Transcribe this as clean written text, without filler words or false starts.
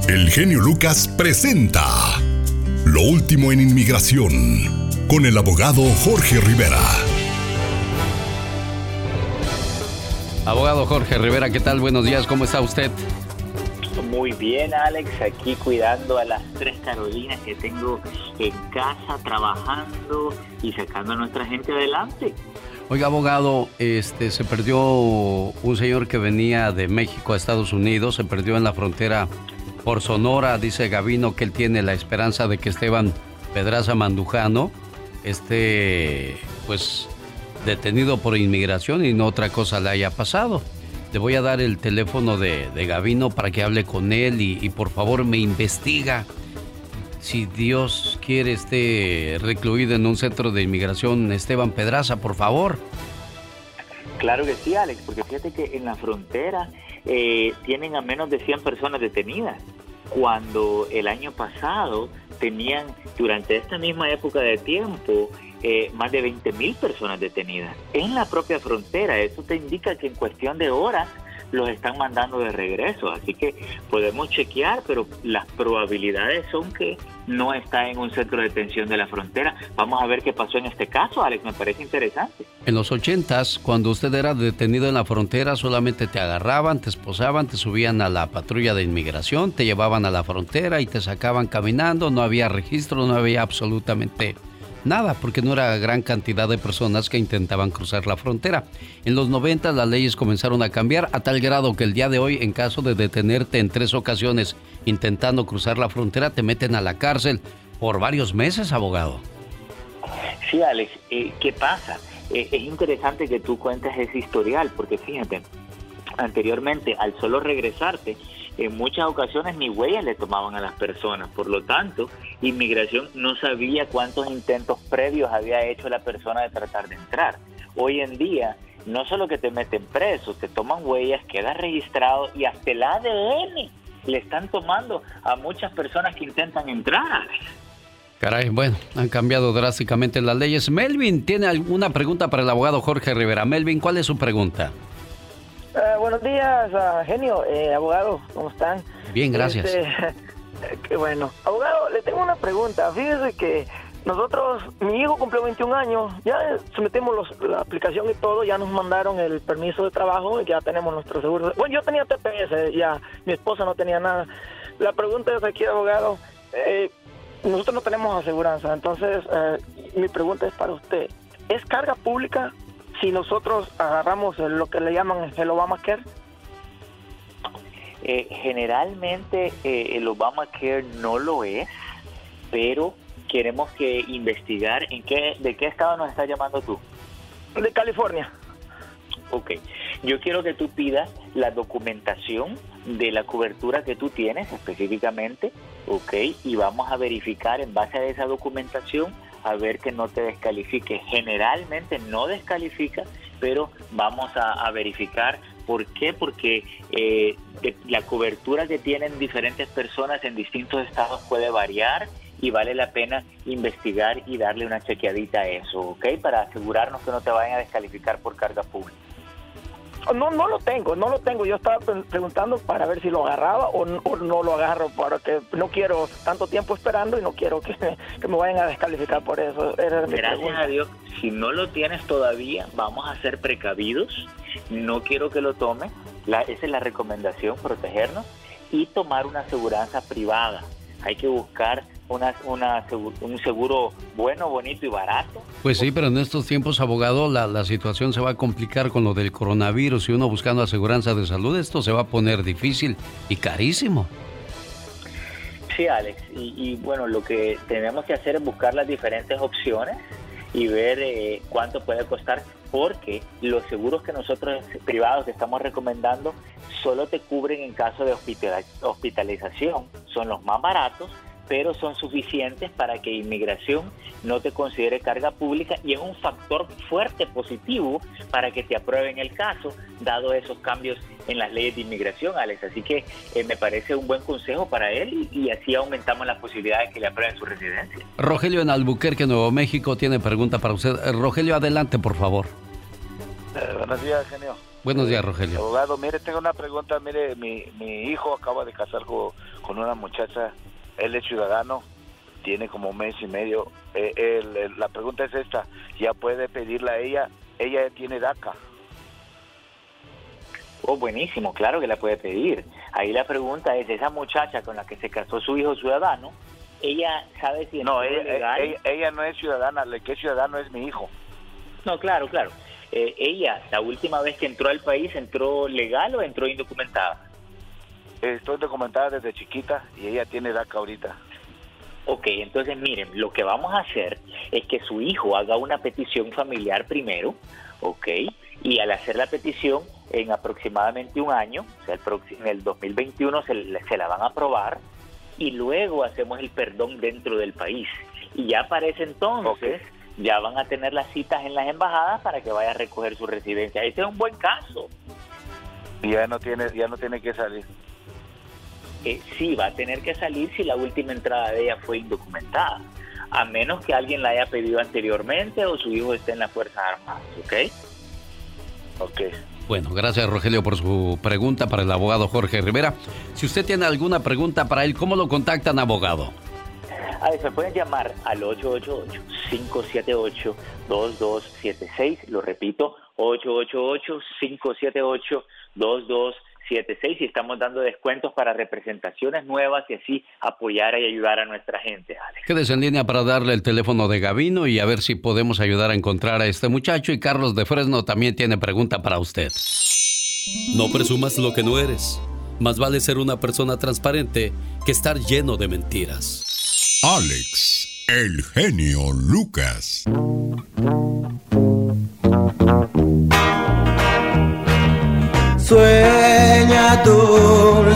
El genio Lucas presenta Lo último en inmigración con el abogado Jorge Rivera. Abogado Jorge Rivera, ¿qué tal? Buenos días, ¿cómo está usted? Muy bien, Alex, aquí cuidando a las 3 Carolinas que tengo en casa, trabajando y sacando a nuestra gente adelante. Oiga, abogado, se perdió un señor que venía de México a Estados Unidos, se perdió en la frontera por Sonora. Dice Gavino que él tiene la esperanza de que Esteban Pedraza Mandujano esté, pues, detenido por inmigración y no otra cosa le haya pasado. Le voy a dar el teléfono de Gavino para que hable con él y por favor me investiga. Si Dios quiere esté recluido en un centro de inmigración Esteban Pedraza, por favor. Claro que sí, Alex, porque fíjate que en la frontera tienen a menos de 100 personas detenidas, cuando el año pasado tenían, durante esta misma época de tiempo, más de 20,000 personas detenidas en la propia frontera. Eso te indica que en cuestión de horas los están mandando de regreso, así que podemos chequear, pero las probabilidades son que no está en un centro de detención de la frontera. Vamos a ver qué pasó en este caso, Alex, me parece interesante. En los 80s, cuando usted era detenido en la frontera, solamente te agarraban, te esposaban, te subían a la patrulla de inmigración, te llevaban a la frontera y te sacaban caminando, no había registro, no había absolutamente nada, porque no era gran cantidad de personas que intentaban cruzar la frontera. En los 90 las leyes comenzaron a cambiar a tal grado que el día de hoy, en caso de detenerte en 3 ocasiones intentando cruzar la frontera, te meten a la cárcel por varios meses, abogado. Sí, Alex, ¿qué pasa? Es interesante que tú cuentes ese historial, porque fíjate, anteriormente, al solo regresarte, en muchas ocasiones ni huellas le tomaban a las personas. Por lo tanto, inmigración no sabía cuántos intentos previos había hecho la persona de tratar de entrar. Hoy en día, no solo que te meten preso, te toman huellas, quedas registrado y hasta el ADN le están tomando a muchas personas que intentan entrar. Caray, bueno, han cambiado drásticamente las leyes. Melvin tiene alguna pregunta para el abogado Jorge Rivera. Melvin, ¿cuál es su pregunta? Buenos días, genio, abogado, ¿cómo están? Bien, gracias. Qué bueno. Abogado, le tengo una pregunta. Fíjese que nosotros, mi hijo cumplió 21 años, ya sometemos la aplicación y todo, ya nos mandaron el permiso de trabajo y ya tenemos nuestro seguro. Bueno, yo tenía TPS, ya mi esposa no tenía nada. La pregunta es aquí, abogado, nosotros no tenemos aseguranza, entonces mi pregunta es para usted. ¿Es carga pública si nosotros agarramos lo que le llaman el Obamacare? Generalmente el Obamacare no lo es, pero queremos que investigar de qué estado nos estás llamando tú. De California. Ok, yo quiero que tú pidas la documentación de la cobertura que tú tienes específicamente, ok, y vamos a verificar en base a esa documentación a ver que no te descalifique. Generalmente no descalifica, pero vamos a verificar. ¿Por qué? Porque la cobertura que tienen diferentes personas en distintos estados puede variar y vale la pena investigar y darle una chequeadita a eso, ¿ok? Para asegurarnos que no te vayan a descalificar por carga pública. No lo tengo. Yo estaba preguntando para ver si lo agarraba o no lo agarro, porque no quiero tanto tiempo esperando y no quiero que me vayan a descalificar por eso. Gracias a Dios, si no lo tienes todavía, vamos a ser precavidos. No quiero que lo tomes. Esa es la recomendación, protegernos y tomar una aseguranza privada. Hay que buscar un seguro bueno, bonito y barato. Pues sí, pero en estos tiempos, abogado, la situación se va a complicar con lo del coronavirus y uno buscando aseguranza de salud, esto se va a poner difícil y carísimo. Sí, Alex, y bueno, lo que tenemos que hacer es buscar las diferentes opciones y ver cuánto puede costar, porque los seguros que nosotros privados que estamos recomendando solo te cubren en caso de hospitalización, son los más baratos, pero son suficientes para que inmigración no te considere carga pública y es un factor fuerte positivo para que te aprueben el caso, dado esos cambios en las leyes de inmigración, Alex. Así que me parece un buen consejo para él y así aumentamos las posibilidades de que le aprueben su residencia. Rogelio en Albuquerque, Nuevo México, tiene pregunta para usted. Rogelio, adelante, por favor. Buenos días, genio. Buenos días, Rogelio. Abogado, mire, tengo una pregunta. Mire, mi hijo acaba de casar con con una muchacha. Él es ciudadano, tiene como un mes y medio. La pregunta es esta, ¿ya puede pedirla a ella? Ella tiene DACA. Oh, buenísimo, claro que la puede pedir. Ahí la pregunta es, esa muchacha con la que se casó su hijo ciudadano, ¿ella sabe si No, es legal? ella no es ciudadana, el que es ciudadano es mi hijo. No, claro. Ella, la última vez que entró al país, ¿entró legal o entró indocumentada? Estoy documentada desde chiquita y ella tiene DACA ahorita. Ok, entonces miren, lo que vamos a hacer es que su hijo haga una petición familiar primero, ok, y al hacer la petición en aproximadamente un año, o sea, en el 2021 se la van a aprobar y luego hacemos el perdón dentro del país. Y ya para ese entonces ya van a tener las citas en las embajadas para que vaya a recoger su residencia. Ese es un buen caso. Y ya no tiene que salir. Sí, va a tener que salir si la última entrada de ella fue indocumentada, a menos que alguien la haya pedido anteriormente o su hijo esté en las Fuerzas Armadas, ¿ok? Ok. Bueno, gracias Rogelio por su pregunta para el abogado Jorge Rivera. Si usted tiene alguna pregunta para él, ¿cómo lo contactan, abogado? Se pueden llamar al 888-578-2276, lo repito, 888-578-2276, y estamos dando descuentos para representaciones nuevas y así apoyar y ayudar a nuestra gente, Alex. Quédese en línea para darle el teléfono de Gavino y a ver si podemos ayudar a encontrar a este muchacho. Y Carlos de Fresno también tiene pregunta para usted. No presumas lo que no eres. Más vale ser una persona transparente que estar lleno de mentiras. Alex, el genio Lucas. Sueña tú.